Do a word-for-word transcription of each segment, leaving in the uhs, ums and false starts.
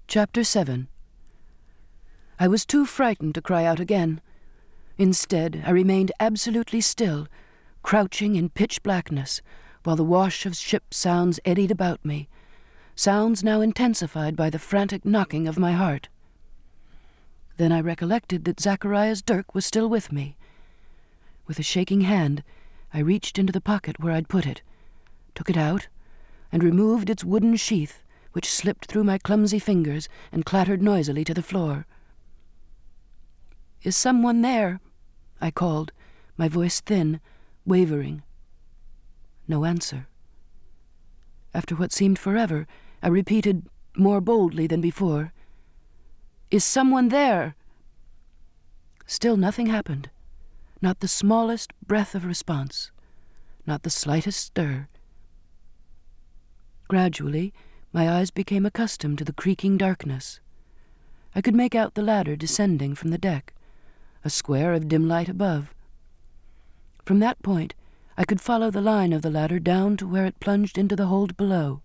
Chapter seven. I was too frightened to cry out again. Instead, I remained absolutely still, crouching in pitch blackness, while the wash of ship sounds eddied about me, sounds now intensified by the frantic knocking of my heart. Then I recollected that Zacharias Dirk was still with me. With a shaking hand, I reached into the pocket where I'd put it, took it out, and removed its wooden sheath, which slipped through my clumsy fingers and clattered noisily to the floor. "Is someone there?" I called, my voice thin, wavering. No answer. After what seemed forever, I repeated, more boldly than before, "Is someone there?" Still nothing happened, not the smallest breath of response, not the slightest stir. Gradually, my eyes became accustomed to the creaking darkness. I could make out the ladder descending from the deck, a square of dim light above. From that point, I could follow the line of the ladder down to where it plunged into the hold below.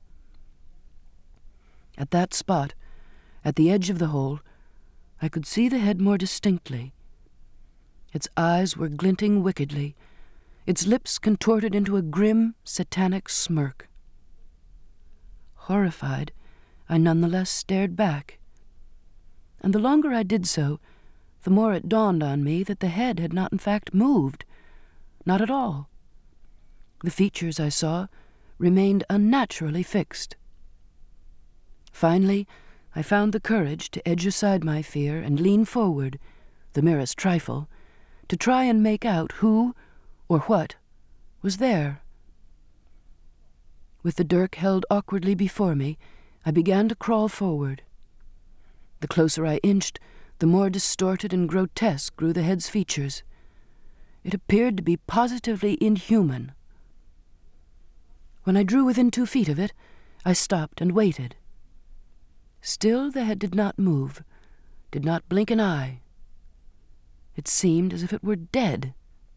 At that spot, at the edge of the hole, I could see the head more distinctly. Its eyes were glinting wickedly, its lips contorted into a grim, satanic smirk. Horrified, I nonetheless stared back. And the longer I did so, the more it dawned on me that the head had not in fact moved, not at all. The features I saw remained unnaturally fixed. Finally, I found the courage to edge aside my fear and lean forward, the merest trifle, to try and make out who or what was there. With the dirk held awkwardly before me, I began to crawl forward. The closer I inched, the more distorted and grotesque grew the head's features. It appeared to be positively inhuman. When I drew within two feet of it, I stopped and waited. Still the head did not move, did not blink an eye. It seemed as if it were dead.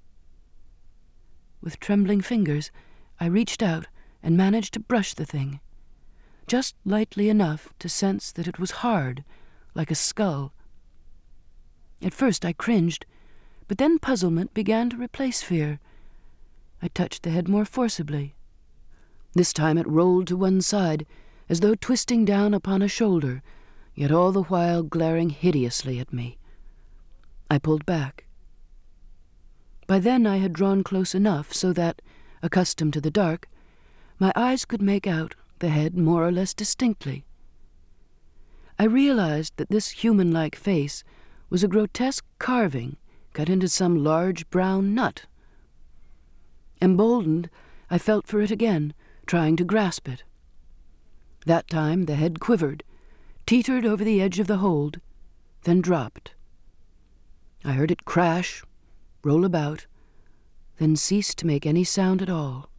With trembling fingers, I reached out and managed to brush the thing, just lightly enough to sense that it was hard, like a skull. At first I cringed, but then puzzlement began to replace fear. I touched the head more forcibly. This time it rolled to one side, as though twisting down upon a shoulder, yet all the while glaring hideously at me. I pulled back. By then I had drawn close enough so that, accustomed to the dark, my eyes could make out the head more or less distinctly. I realized that this human-like face was a grotesque carving cut into some large brown nut. Emboldened, I felt for it again, trying to grasp it. That time the head quivered, teetered over the edge of the hold, then dropped. I heard it crash, roll about, then cease to make any sound at all.